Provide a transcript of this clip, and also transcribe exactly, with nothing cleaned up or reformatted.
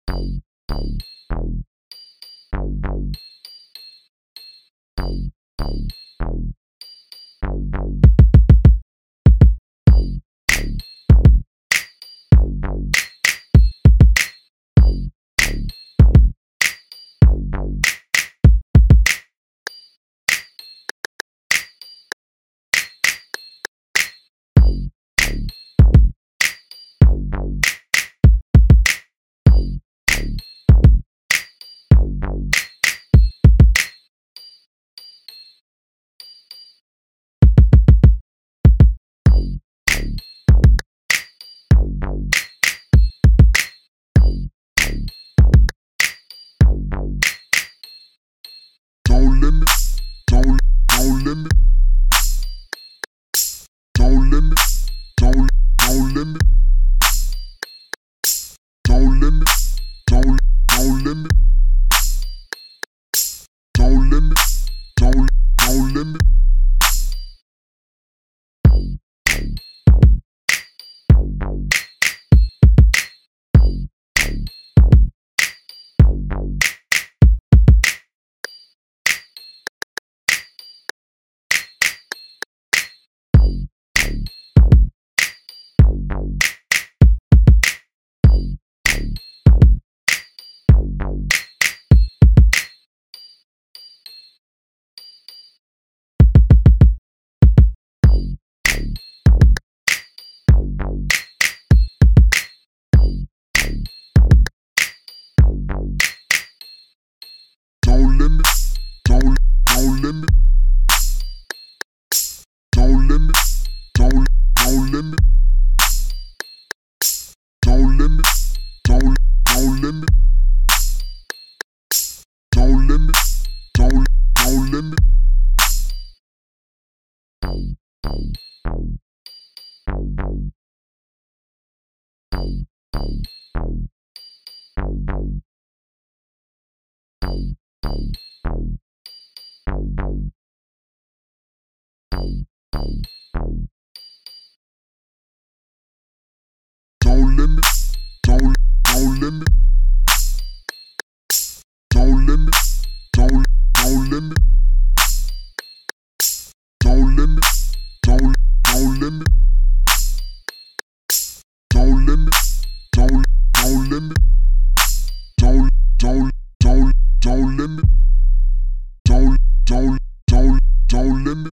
Don't limit, don't, don't limit, don't limit, don't, don't limit, don't limit, don't, don't limit, don't limit, don't, don't limit. Don't limit, don't, don't limit, don't limit, don't, don't limit, don't limit, don't, don't limit, don't limit, don't, don't limit. Don't limit, don't, don't limit, don't limit, don't, don't limit, don't limit, don't, don't limit, don't limit, don't, don't limit, don't, don't, don't, don't limit, don't, don't, don't, don't limit.